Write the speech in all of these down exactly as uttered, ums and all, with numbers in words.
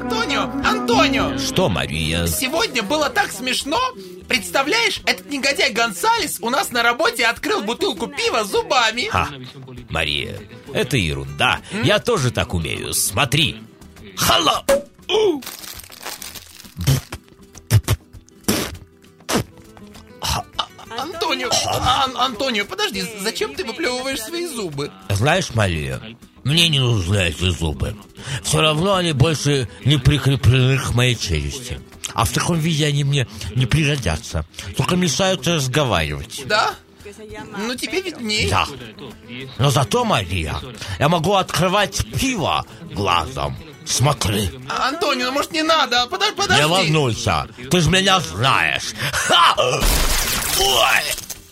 Антонио, Антонио! Что, Мария? Сегодня было так смешно. Представляешь, этот негодяй Гонсалес у нас на работе открыл бутылку пива зубами. Ха, Мария, это ерунда. М? Я тоже так умею. Смотри. Хала! У! Антонио, Ан- Антонио, подожди, зачем ты выплевываешь свои зубы? Знаешь, Мария, мне не нужны эти зубы. Все равно они больше не прикреплены к моей челюсти. А в таком виде они мне не пригодятся. Только мешают разговаривать. Да? Ну, тебе видней. Да. Но зато, Мария, я могу открывать пиво глазом. Смотри. Антонио, ну, может, не надо? Подожди, подожди. Не волнуйся, ты же меня знаешь. Ха! Ой!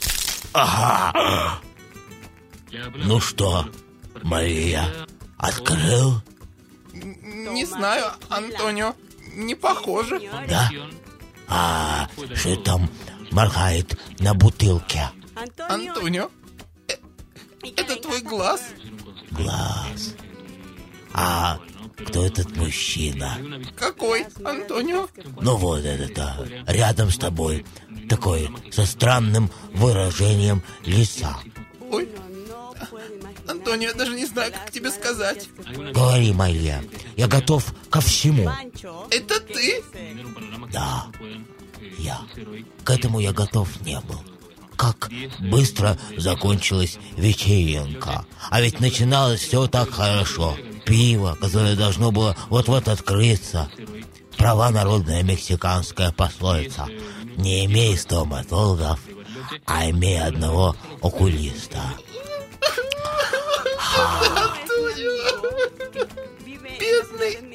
Ага. Ну что, Мария, открыл? Не знаю, Антонио, не похоже. Да? А что там моргает на бутылке? Антонио, это твой глаз? Глаз. А кто этот мужчина? Какой, Антонио? Ну вот этот, рядом с тобой, такой, со странным выражением лица. Ой, Антонио, я даже не знаю, как тебе сказать. Говори, Мария, я готов ко всему. Это ты? Да, я. К этому я готов не был. Как быстро закончилась вечеринка. А ведь начиналось все так хорошо. Пиво, которое должно было вот-вот открыться. Права народная мексиканская пословица. Не имей стоматологов, а имей одного окулиста. Бедный